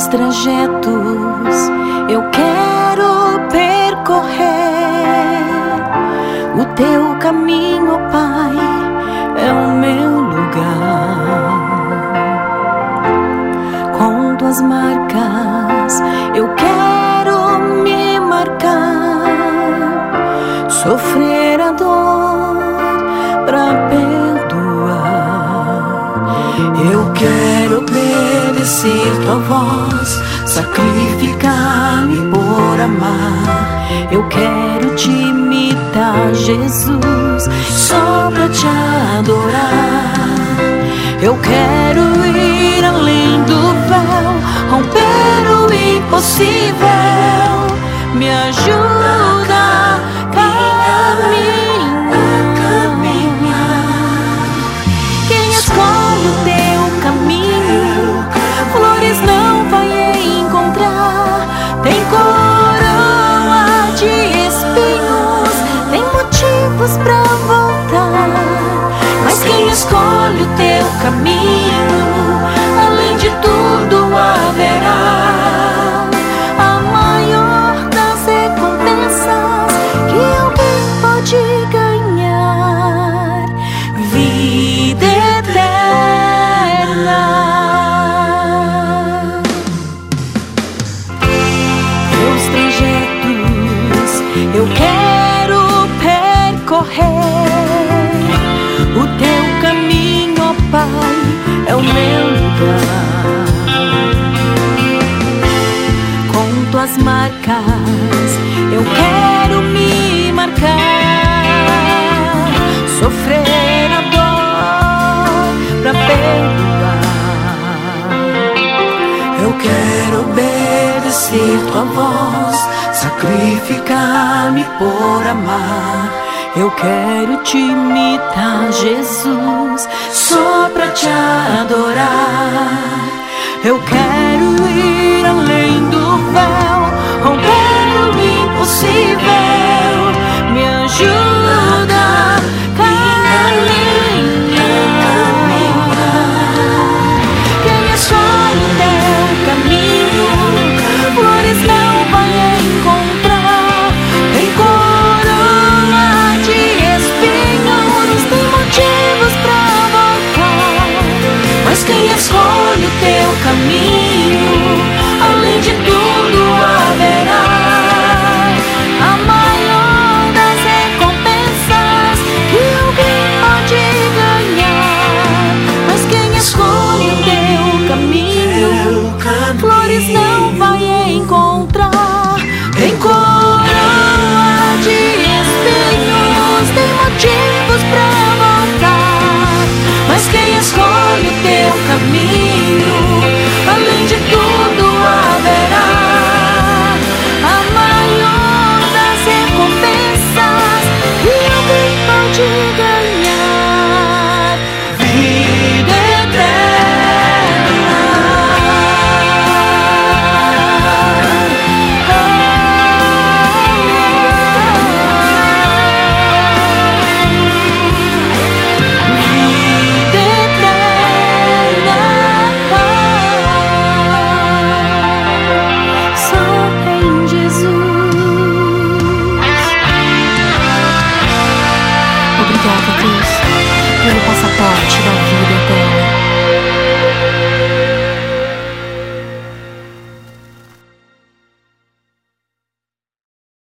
Teus trajetos eu quero percorrer, o teu caminho, ó Pai, é o meu lugar. Com tuas marcas eu quero me marcar, sofrer a dor pra perdoar. Eu quero obedecer tua voz, sacrificar-me por amar. Eu quero te imitar, Jesus, só pra te adorar. Eu quero ir além do véu, romper o impossível. Me ajuda a caminhar. Quem escolhe o teu caminho, flores não vai encontrar. Tem coroa de espinhos, tem motivos pra voltar. Mas quem escolhe o teu caminho, além de tudo haverá a maior das recompensas que alguém pode ganhar: vida eterna. Teus trajetos eu quero percorrer, o teu caminho, ó Pai, é o meu lugar. Com tuas marcas eu quero me marcar, sofrer a dor pra perdoar. Eu quero obedecer tua voz, sacrificar-me por amar. Eu quero te imitar, Jesus, só pra te adorar. Eu quero ir além do véu, romper o impossível. Me ajuda a caminhar. Quem escolhe o teu caminho, flores não vai encontrar. Tem coroa de espinhos, tem motivos pra voltar. Mas quem escolhe o teu caminho, além de tudo haverá a maior das recompensas que alguém pode ganhar. Mas quem escolhe o teu caminho, flores não vai encontrar. Tem coroa de espinhos, tem motivos pra voltar. Mas quem escolhe o teu caminho, além de tudo haverá a maior das recompensas que alguém pode ganhar: vida eterna. Vida eterna. Só em Jesus. Obrigada, Deus, pelo passaporte da vida.